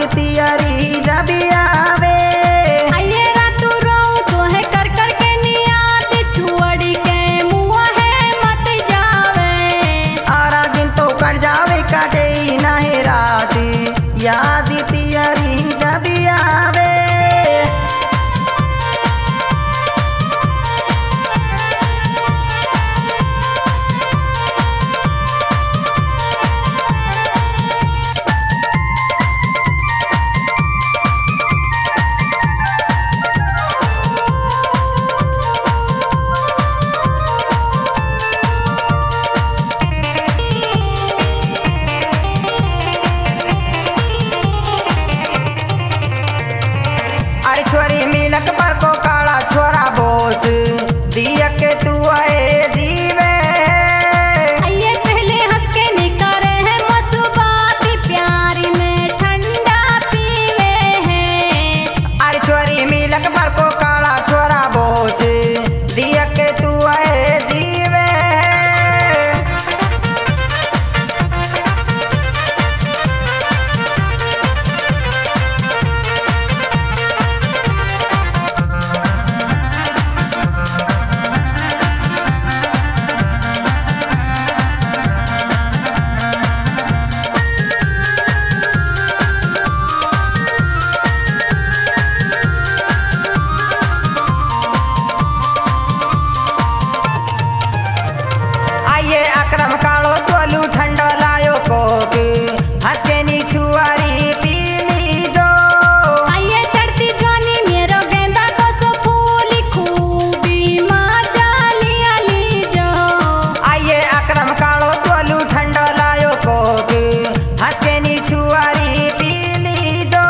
तियरी जब आवे आइए रातू रोऊं तोहे कर कर के नियाद छुअड़ी के मुआ है मत जावे आरा दिन तो कट जावे काटे नहीं रात याद तियरी जब आवे अरे छोरी मिलक पर को काला छोरा बोस दिया के तू आए जीवे आइए पहले हंस के निकारे हैं मसुबाती प्यारी में ठंडा पीवे हैं अरे छोरी मिलक पर को काला छोरा बोस दिया के तू आए जीवे आइए अक्रम कालो तोलू ठंडो लायो कोक हंस के नी छुआरी पी लीजो आइए चढ़ती जवानी मेरो गेंदा को सो फूली खूबी मजा लिया लीजो आइए अक्रम कालो तोलू ठंडो लायो कोक हंस के नी छुआरी पी लीजो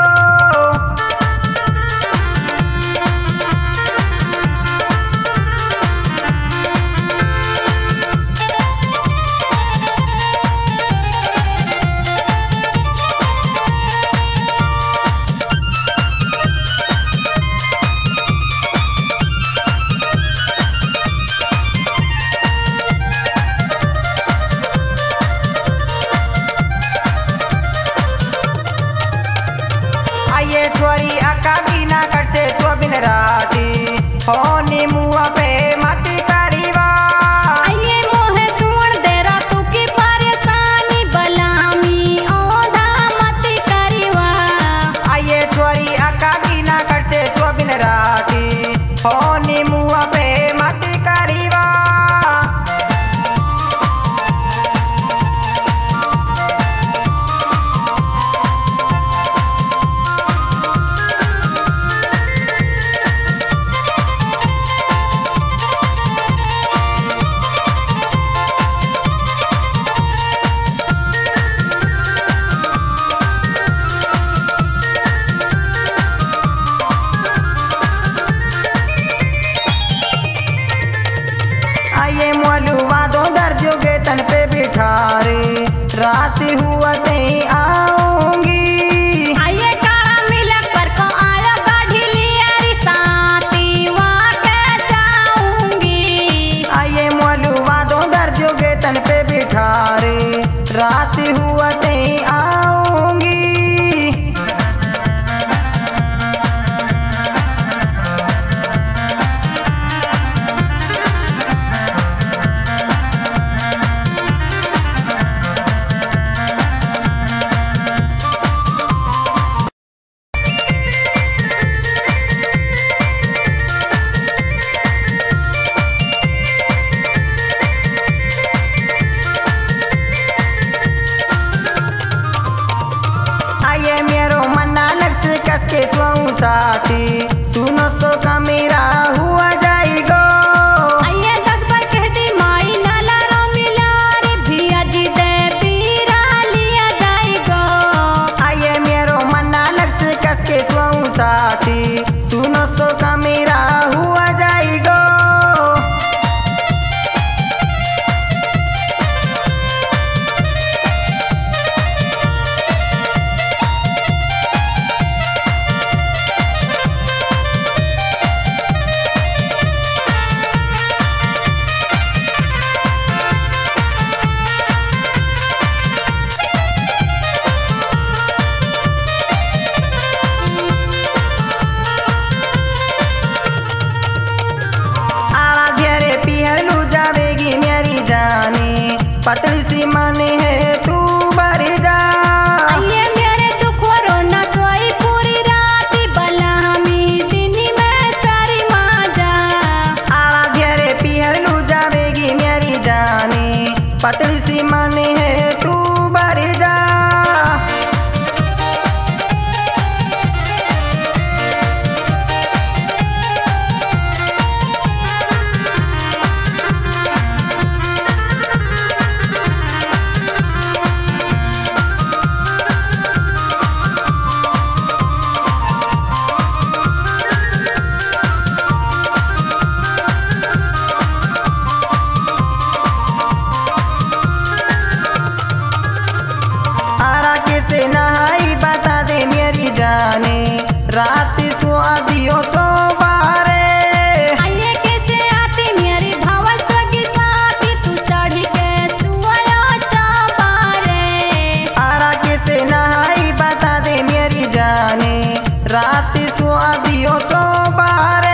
आइए छोरी अका बिना कट से तो बिन राती होनी मुआ पे मती करीवा आइए मोहे सुन देरा तू की परेशानी बलामी ओधा मत करीवा आइए छोरी अका बिना कट से तो बिन राती होनी मुआ पे मती करीवा आइए मोलू वादो दर्जोगे तन पे बिठारे रात हुआ ते आऊंगी आइए काला मिलक पर को आयो गाढ़ी लियारी साथी वहाँ के जाऊंगी आइए मोलू वादो दर्जोगे तन पे बिठारे रात हुआ ते आऊंगी पतली सी मन है तू भर जा। आइए मेरे दुख रोना सोई पूरी रात बला हमी दिन में सारी माजा। आवाज़ रे पिहर लू जावेगी मेरी जानी, पतली सी मन है तू भर जा। आरा कैसे नहाई बता दे मेरी जाने, रात सुआ दियो चौबारे। आइए कैसे आती मेरी भावा सगी साथी तू चढ़ के सुआया चाबारे। आरा कैसे नहाई बता दे मेरी जाने, रात सुआ दियो चौबारे।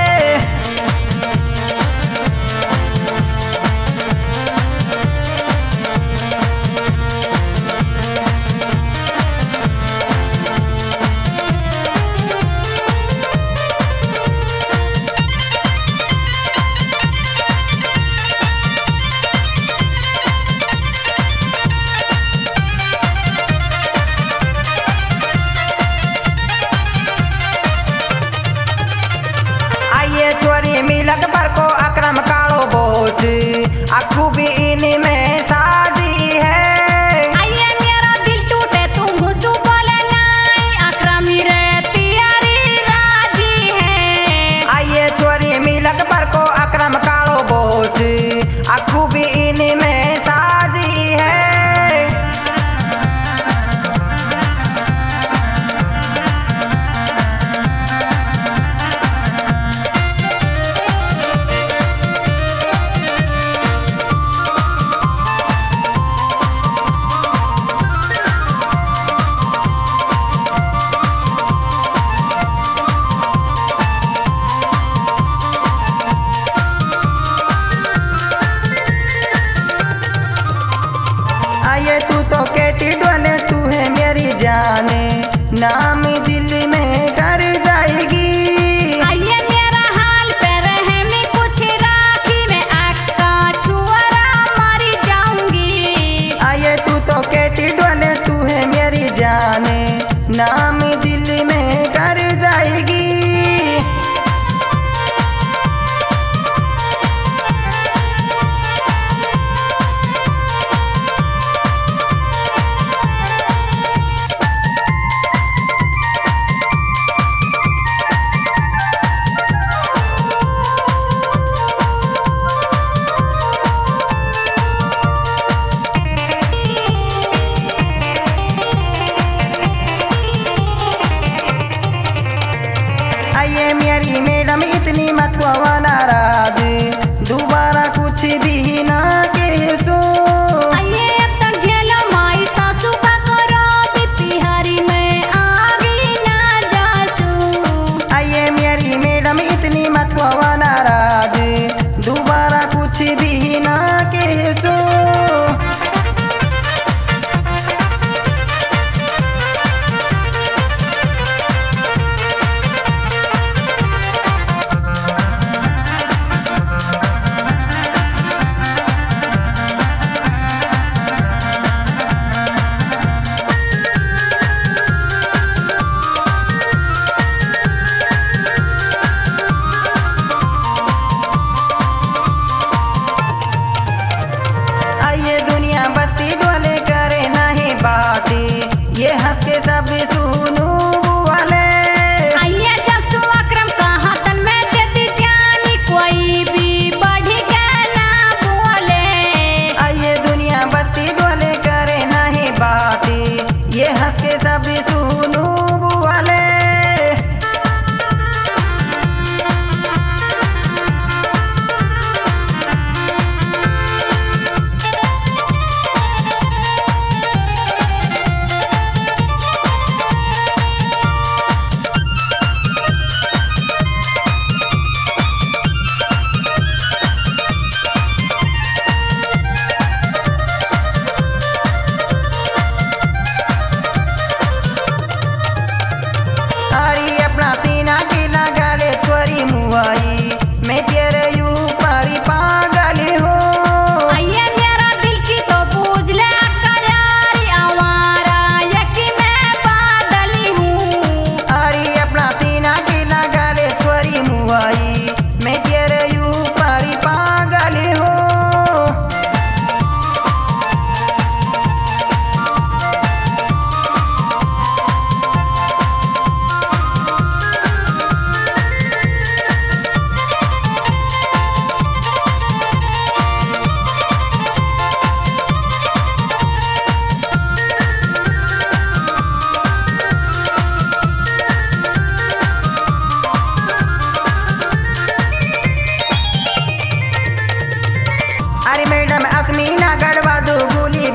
आइए छोरी मिलक पर को अक्रम कालो बोस, अखू भी इनमें साजी है। आइए मेरा दिल टूटे तुम हुसू बोले नाई अकरामी रे तियारी राजी है। आइए छोरी मिलक पर को अक्रम कालो बोस, अखू भी इनमें साजी है। आइए तू तो कहती डोले तू है मेरी जाने, नाम दिल में कर जाएगी। आइए मेरा हाल पे रहमी कुछ राखी में आका छुआरा मारी जाऊंगी। आइए तू तो कहती डोले तू है मेरी जाने, नाम दिल में कर जाएगी। आइए मेरी मैडम इतनी मत हुआ नाराज, दोबारा कुछ भी ना कह सो। आइए अब तक झेलो माई सासू का करो बिहारी में आगी ना जासू। आइए मेरी मैडम इतनी मत हुआ नाराज, दोबारा कुछ भी ना कह सो।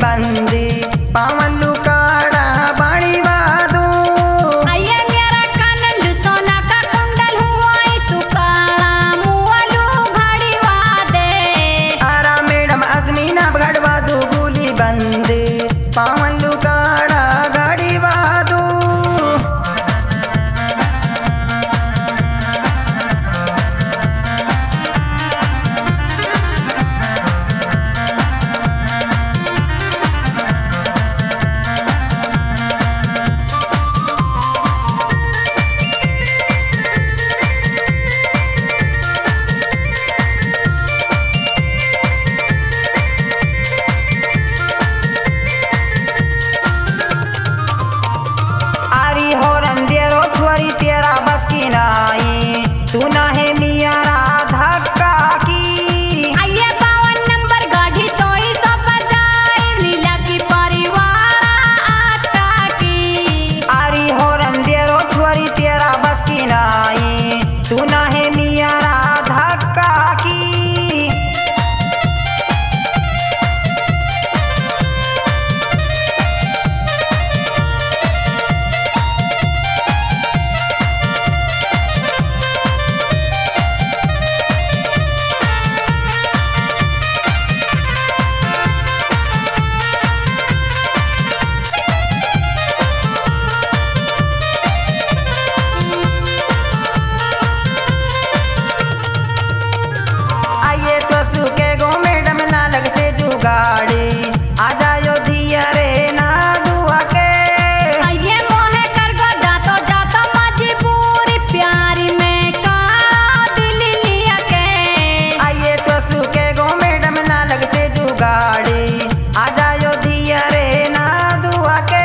बंदी पावन लुकाड़ा बाड़ी बादू आये मेरा कानल सोना का कुंडल हुआ तू काला मुआलू घड़ी वादे आरा मैडम अजमीना गढ़वा दू गुली बंदी पावन लुकाड़ा गाड़ी बादू आरी हो रंदेरो छोरी तेरा बस की नाई तू ना है मिया राधा की आये 52 नंबर गाड़ी सोई सो बजाई लीला की परिवार आता की आरी हो रंदेरो छोरी तेरा बस की नाई तू ना है मिया राधा की आइए तो सुके गो मैडम नालग से जुगाड़ी आ जायो धिया रे ना दुआ के आये मोहे कर गो जातो जातो मजबूरी प्यारी में का दिल लिया के आइए तो सुके गो मैडम नालग से जुगाड़ी आ जायो धिया रे ना दुआ के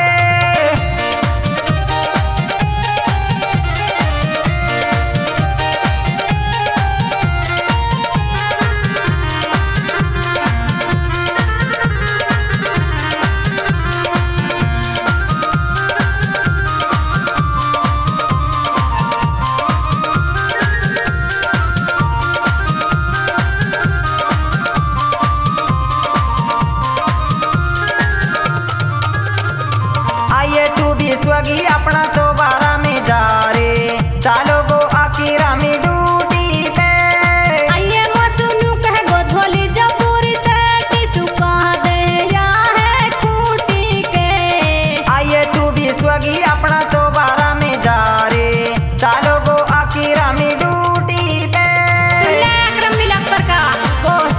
आइए तू भी स्वगी अपना चौबारा में जा रे चालो गो आखिरा में ड्यूटी पे आये मसुनु कह गो धोली जबूरी से टिसु कह दे या है खूटी के आइए तू भी स्वगी अपना चौबारा में जा रे चालो गो आखिरा में ड्यूटी पे लेकर मिला पर का बोस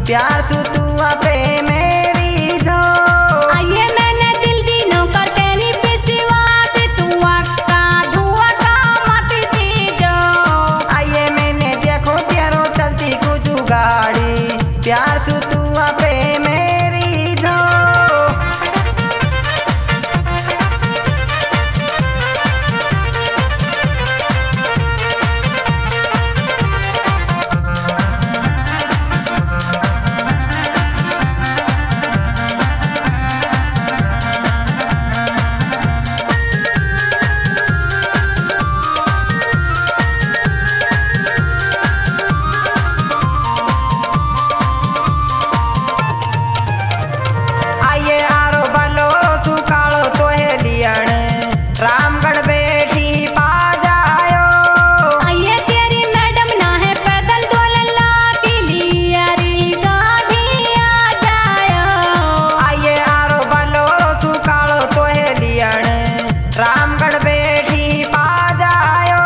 प्यार सु तुआ पे मेरी जो आइए मैंने दिल दीनों कर तेरी विश्वास तू अक्का धुआ का मत थी जो आइए मैंने देखो तेरो चलती कुछ गाड़ी प्यार सु तुआ पे मेरी जो रामगढ़ बेटी पा जायो आइए तेरी मैडम ना है पैदल डोलला की लियारी गाड़ी आ जायो आइए आरो बलो सुकालो तोहे लियण रामगढ़ बेटी पा जायो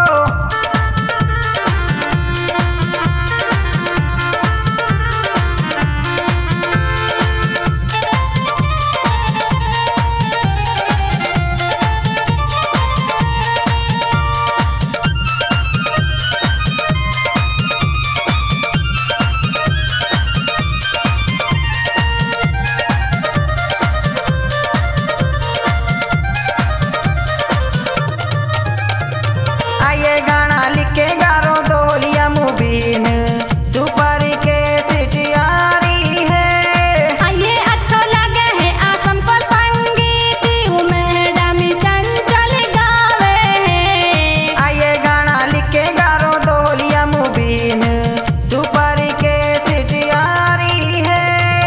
आइए गाना लिखे गारो दोलिया मुबीन सुपर के सिटियारी है आइए अच्छा लगे है आसम को संगीत हूँ मैडम चंचल गावे है आइए गाना लिखे गारो दोलिया मुबीन सुपर के सिटियारी है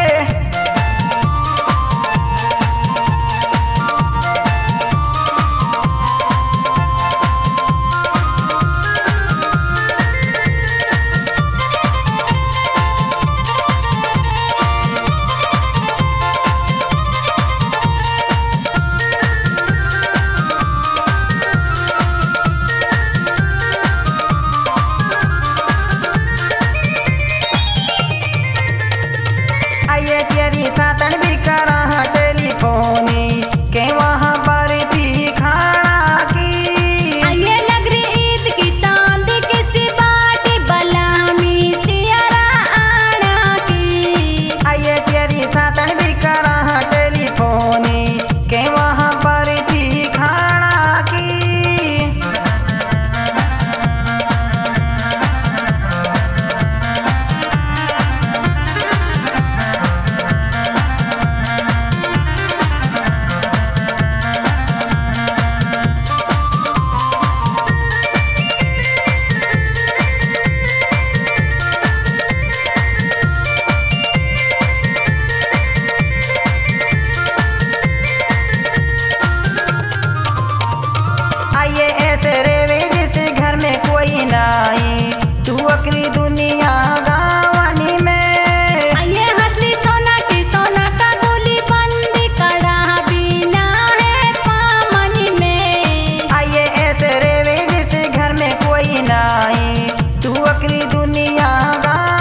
आइए तेरी सातन भी करा टेलीफोनी के वहाँ पर भी खाना की आइए लग रही ईद की चांद किसी बाटी बलामी सियारा आना की आइए तेरी सातन भी करा टेलीफोनी के वहाँ पर भी खाना की आइए ऐसे रेवे जिस घर में कोई नाई तू अकरी दुनिया गावानी में आइए हसली सोना की सोना का गोली बंदी कड़ा बिना है पामनी में आइए ऐसे रेवे जिस घर में कोई नाई तू अकरी दुनिया गा